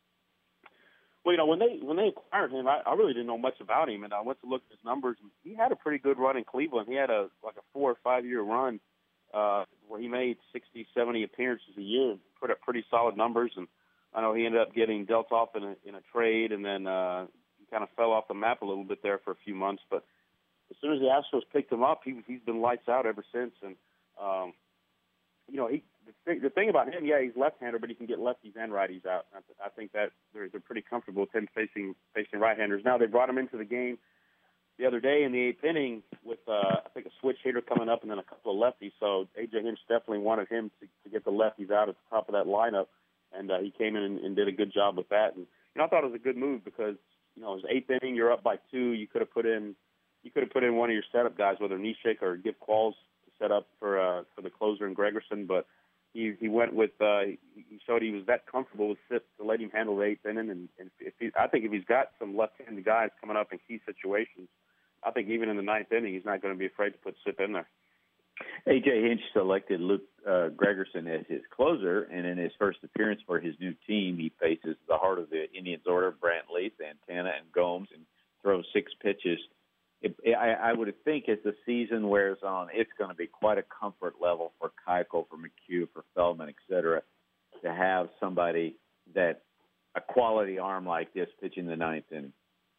Well, you know, when they when they acquired him, I, I really didn't know much about him, and I went to look at his numbers, and he had a pretty good run in Cleveland. He had a like a four or five year run uh, where he made sixty, seventy appearances a year, and put up pretty solid numbers. And I know he ended up getting dealt off in a, in a trade, and then uh, he kind of fell off the map a little bit there for a few months. But as soon as the Astros picked him up, he he's been lights out ever since. And um, you know, he. The thing, the thing about him, yeah, he's left-hander, but he can get lefties and righties out. I, I think that they're, they're pretty comfortable with him facing facing right-handers. Now, they brought him into the game the other day in the eighth inning with, uh, I think, a switch hitter coming up and then a couple of lefties. So A J Hinch definitely wanted him to, to get the lefties out at the top of that lineup, and uh, he came in and, and did a good job with that. And you know, I thought it was a good move because, you know, it was eighth inning, you're up by two. You could have put in you could have put in one of your setup guys, whether Neshek or Gibb Qualls, to set up for uh, for the closer in Gregerson, but He he went with uh, he showed he was that comfortable with Sipp to let him handle the eighth inning, and, and if he, I think if he's got some left-handed guys coming up in key situations, I think even in the ninth inning he's not going to be afraid to put Sipp in there. A J Hinch selected Luke uh, Gregerson as his closer, and in his first appearance for his new team, he faces the heart of the Indians order, Brantley, Santana, and Gomes, and throws six pitches. It, I, I would think as the season wears on, it's going to be quite a comfort level for Keuchel, for McHugh, for Feldman, et cetera, to have somebody that a quality arm like this pitching the ninth inning.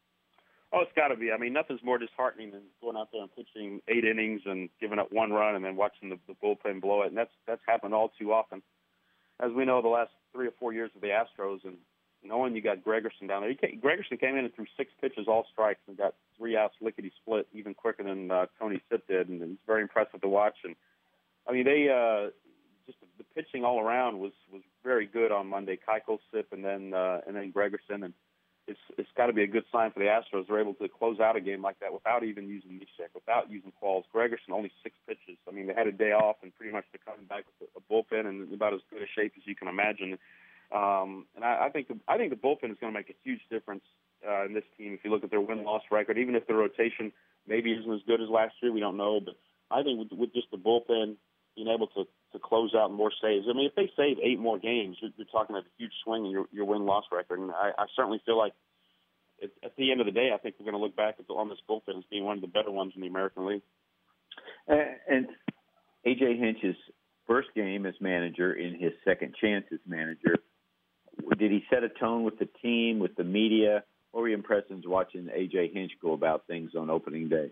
Oh, it's got to be. I mean, nothing's more disheartening than going out there and pitching eight innings and giving up one run and then watching the, the bullpen blow it. And that's that's happened all too often, as we know, the last three or four years of the Astros. And knowing you got Gregerson down there, he came, Gregerson came in and threw six pitches, all strikes, and got three outs, lickety split, even quicker than uh, Tony Sipp did, and it's very impressive to watch. And I mean, they uh, just the pitching all around was was very good on Monday. Keuchel, Sipp, and then uh, and then Gregerson, and it's it's got to be a good sign for the Astros. They're able to close out a game like that without even using Neshek, without using Qualls. Gregerson, only six pitches. I mean, they had a day off, and pretty much they're coming back with a, a bullpen in about as good a shape as you can imagine. Um, and I, I think the, I think the bullpen is going to make a huge difference uh, in this team. If you look at their win-loss record, even if the rotation maybe isn't as good as last year, we don't know. But I think with, with just the bullpen being able to, to close out more saves. I mean, if they save eight more games, you're, you're talking about a huge swing in your, your win-loss record. And I, I certainly feel like at, at the end of the day, I think we're going to look back at the, on this bullpen as being one of the better ones in the American League. And, and A J Hinch's first game as manager, in his second chance as manager, did he set a tone with the team, with the media? What were your impressions watching A J Hinch go about things on opening day?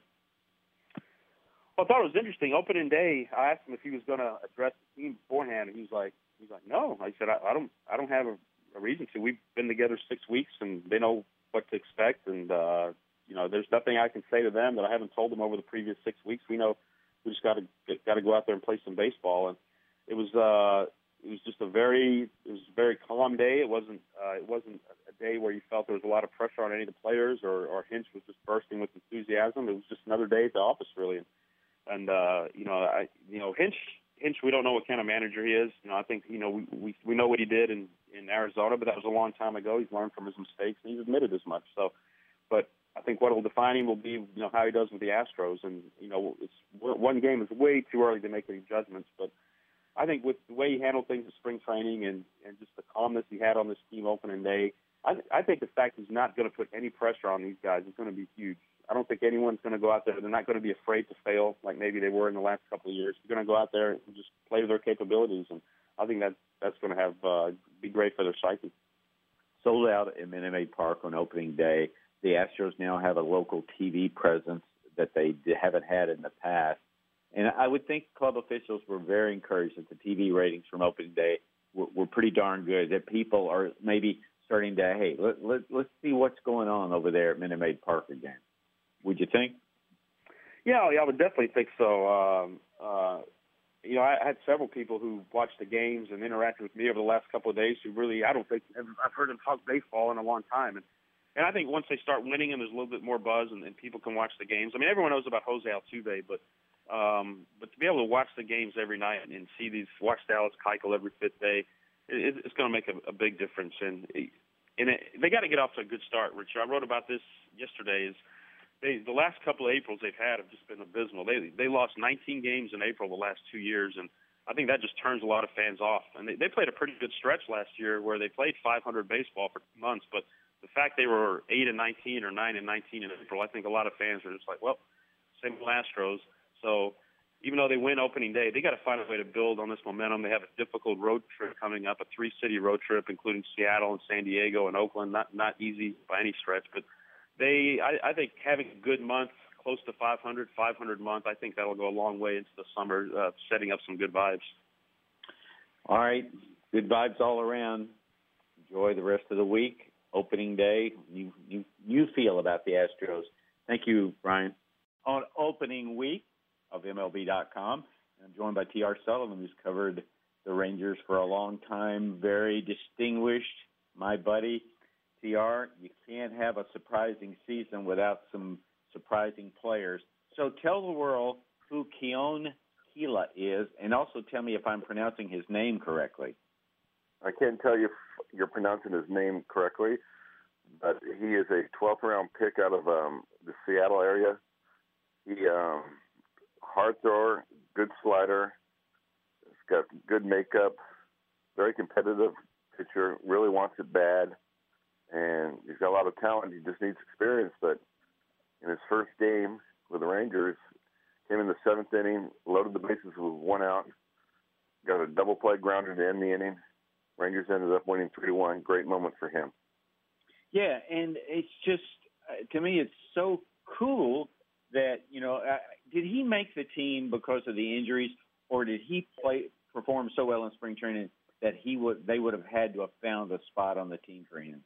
Well, I thought it was interesting. Opening day, I asked him if he was going to address the team beforehand, and he was like, "He's like, no." I said, "I, I don't, I don't have a, a reason to. We've been together six weeks, and they know what to expect. And uh, you know, there's nothing I can say to them that I haven't told them over the previous six weeks. We know we just got to got to go out there and play some baseball." And it was, uh, it was just a very, it was a very calm day. It wasn't, uh, it wasn't a day where you felt there was a lot of pressure on any of the players, or, or Hinch was just bursting with enthusiasm. It was just another day at the office, really. And, And, uh, you know, I, you know, Hinch, Hinch, we don't know what kind of manager he is. You know, I think, you know, we, we, we know what he did in, in Arizona, but that was a long time ago. He's learned from his mistakes, and he's admitted as much. So, but I think what will define him will be, you know, how he does with the Astros. And, you know, it's one game is way too early to make any judgments. But I think with the way he handled things at spring training and, and just the calmness he had on this team opening day, I, I think the fact he's not going to put any pressure on these guys is going to be huge. I don't think anyone's going to go out there. They're not going to be afraid to fail like maybe they were in the last couple of years. They're going to go out there and just play to their capabilities, and I think that that's going to have uh, be great for their psyche. Sold out at Minute Maid Park on opening day. The Astros now have a local T V presence that they haven't had in the past, and I would think club officials were very encouraged that the T V ratings from opening day were, were pretty darn good. That people are maybe starting to, hey, let, let, let's see what's going on over there at Minute Maid Park again. Would you think? Yeah, I would definitely think so. Um, uh, you know, I, I had several people who watched the games and interacted with me over the last couple of days who really, I don't think, I've heard them talk baseball in a long time. And, and I think once they start winning and there's a little bit more buzz and, and people can watch the games. I mean, everyone knows about Jose Altuve, but um, but to be able to watch the games every night and see these, watch Dallas Keuchel every fifth day, it, it's going to make a, a big difference. And, and it, they got to get off to a good start, Richard. I wrote about this yesterday. Is They, the last couple of Aprils they've had have just been abysmal. They they lost nineteen games in April the last two years, and I think that just turns a lot of fans off. And they, they played a pretty good stretch last year where they played five hundred baseball for two months, but the fact they were eight and nineteen or nine and nineteen in April, I think a lot of fans are just like, well, same with Astros. So even though they win opening day, they got to find a way to build on this momentum. They have a difficult road trip coming up, a three-city road trip, including Seattle and San Diego and Oakland. Not not easy by any stretch, but They, I, I think having a good month, close to five hundred, five hundred month, I think that'll go a long way into the summer, uh, setting up some good vibes. All right, good vibes all around. Enjoy the rest of the week. Opening day, you you you feel about the Astros. Thank you, Brian. On opening week of M L B dot com, I'm joined by T R Sullivan, who's covered the Rangers for a long time. Very distinguished, my buddy. T R, you can't have a surprising season without some surprising players. So tell the world who Keone Kela is, and also tell me if I'm pronouncing his name correctly. I can't tell you if you're pronouncing his name correctly, but he is a twelfth round pick out of um, the Seattle area. He um, hard thrower, good slider, he's got good makeup, very competitive pitcher, really wants it bad. And he's got a lot of talent. He just needs experience. But in his first game with the Rangers, came in the seventh inning, loaded the bases with one out, got a double play grounder to end the inning. Rangers ended up winning three to one. Great moment for him. Yeah, and it's just, uh, to me, it's so cool that, you know, uh, did he make the team because of the injuries, or did he play perform so well in spring training that he would they would have had to have found a spot on the team for him?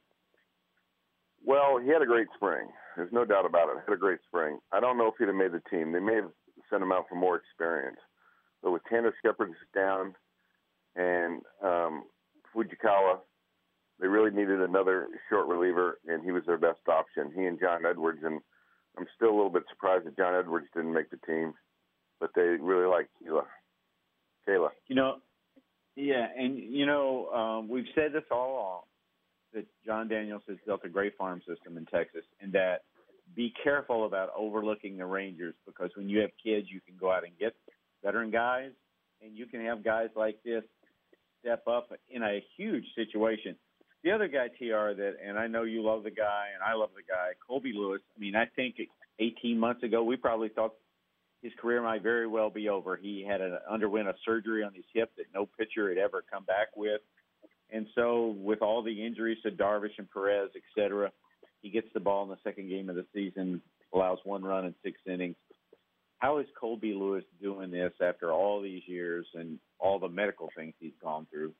Well, he had a great spring. There's no doubt about it. He had a great spring. I don't know if he'd have made the team. They may have sent him out for more experience. But with Tanner Shepard down and um, Fujikawa, they really needed another short reliever, and he was their best option. He and John Edwards, and I'm still a little bit surprised that John Edwards didn't make the team, but they really like Kayla. Kayla. You know, yeah, and you know, um, we've said this all along, that John Daniels has built a great farm system in Texas, and that be careful about overlooking the Rangers, because when you have kids, you can go out and get veteran guys, and you can have guys like this step up in a huge situation. The other guy, T R, that, and I know you love the guy, and I love the guy, Colby Lewis. I mean, I think eighteen months ago, we probably thought his career might very well be over. He had a, underwent a surgery on his hip that no pitcher had ever come back with. And so with all the injuries to Darvish and Perez, et cetera, he gets the ball in the second game of the season, allows one run in six innings. How is Colby Lewis doing this after all these years and all the medical things he's gone through?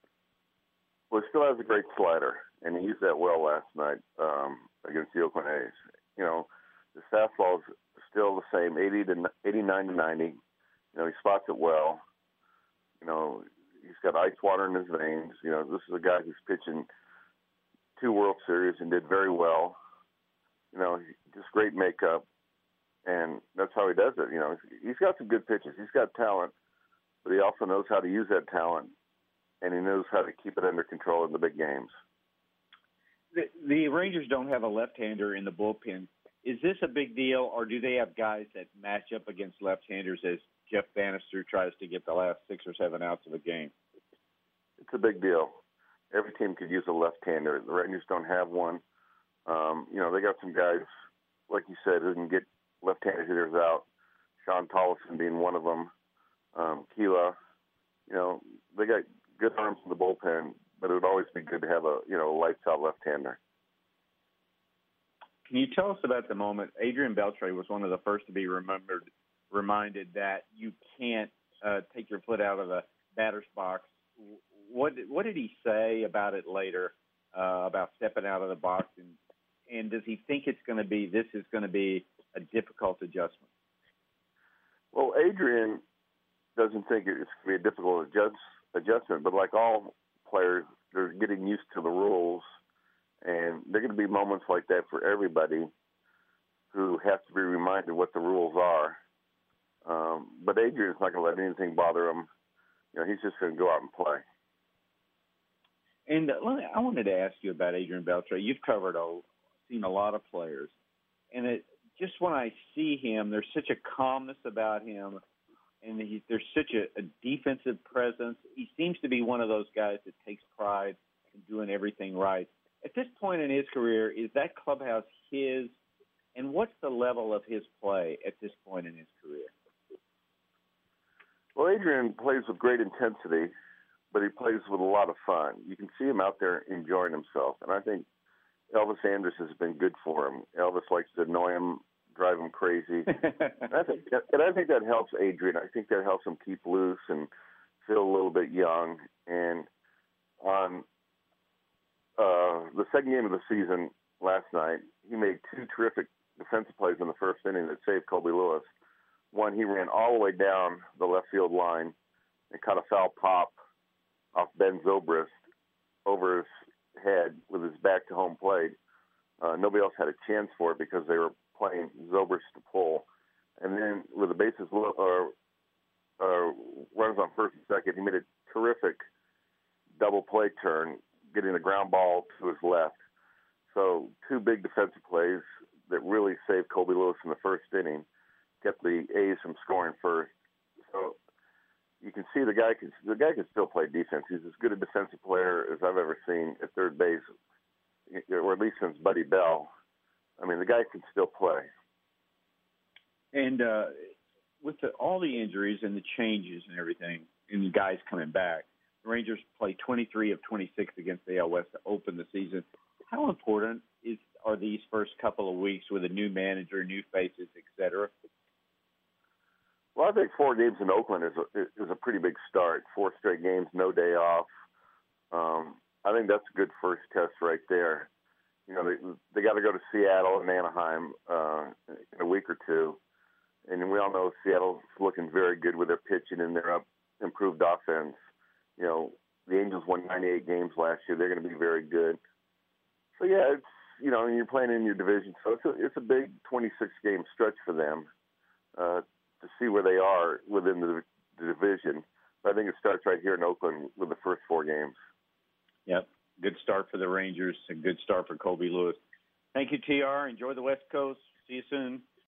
Well, he still has a great slider, and he used that well last night um, against the Oakland A's. You know, the fastball is still the same, eighty to eighty-nine to ninety. You know, he spots it well. You know, he's got ice water in his veins. You know, this is a guy who's pitching two World Series and did very well. You know, just great makeup, and that's how he does it. You know, he's got some good pitches. He's got talent, but he also knows how to use that talent, and he knows how to keep it under control in the big games. The, the Rangers don't have a left-hander in the bullpen. Is this a big deal, or do they have guys that match up against left-handers as Jeff Bannister tries to get the last six or seven outs of a game? It's a big deal. Every team could use a left-hander. The Rangers don't have one. Um, you know, they got some guys, like you said, who can get left-handed hitters out. Sean Tollefson being one of them. Um, Keela, you know, they got good arms in the bullpen, but it would always be good to have a, you know, lights-out left-hander. Can you tell us about the moment? Adrian Beltre was one of the first to be remembered, reminded that you can't uh, take your foot out of the batter's box. What what did he say about it later, uh, about stepping out of the box? And, and does he think it's going to be, this is going to be a difficult adjustment? Well, Adrian doesn't think it's going to be a difficult adjust, adjustment, but like all players, they're getting used to the rules. And there are going to be moments like that for everybody who has to be reminded what the rules are. Um, but Adrian's not going to let anything bother him. You know, he's just going to go out and play. And uh, let me, I wanted to ask you about Adrian Beltre. You've covered, a, seen a lot of players. And it, just when I see him, there's such a calmness about him. And he, there's such a, a defensive presence. He seems to be one of those guys that takes pride in doing everything right. At this point in his career, is that clubhouse his, and what's the level of his play at this point in his career? Well, Adrian plays with great intensity, but he plays with a lot of fun. You can see him out there enjoying himself, and I think Elvis Andrus has been good for him. Elvis likes to annoy him, drive him crazy. and, I think that, and I think that helps Adrian. I think that helps him keep loose and feel a little bit young. And on Uh, the second game of the season last night, he made two terrific defensive plays in the first inning that saved Colby Lewis. One, he ran all the way down the left field line and caught a foul pop off Ben Zobrist over his head with his back to home plate. Uh, nobody else had a chance for it because they were playing Zobrist to pull. And then with the bases lo- uh, uh, runners on first and second, he made a terrific double play turn, getting a ground ball to his left. So two big defensive plays that really saved Colby Lewis in the first inning, kept the A's from scoring first. So you can see the guy can the guy can still play defense. He's as good a defensive player as I've ever seen at third base, or at least since Buddy Bell. I mean, the guy can still play. And uh, with the, all the injuries and the changes and everything, and the guys coming back, the Rangers played twenty-three of twenty-six against the A L West to open the season. How important is are these first couple of weeks with a new manager, new faces, et cetera? Well, I think four games in Oakland is a, is a pretty big start. Four straight games, no day off. Um, I think that's a good first test right there. You know, they, they got to go to Seattle and Anaheim uh, in a week or two. And we all know Seattle's looking very good with their pitching and their up, improved offense. You know, The Angels won ninety-eight games last year. They're going to be very good. So yeah, it's you know, and you're playing in your division, so it's a it's a big twenty-six game stretch for them uh, to see where they are within the, the division. But I think it starts right here in Oakland with the first four games. Yep, good start for the Rangers. A good start for Colby Lewis. Thank you, T R. Enjoy the West Coast. See you soon.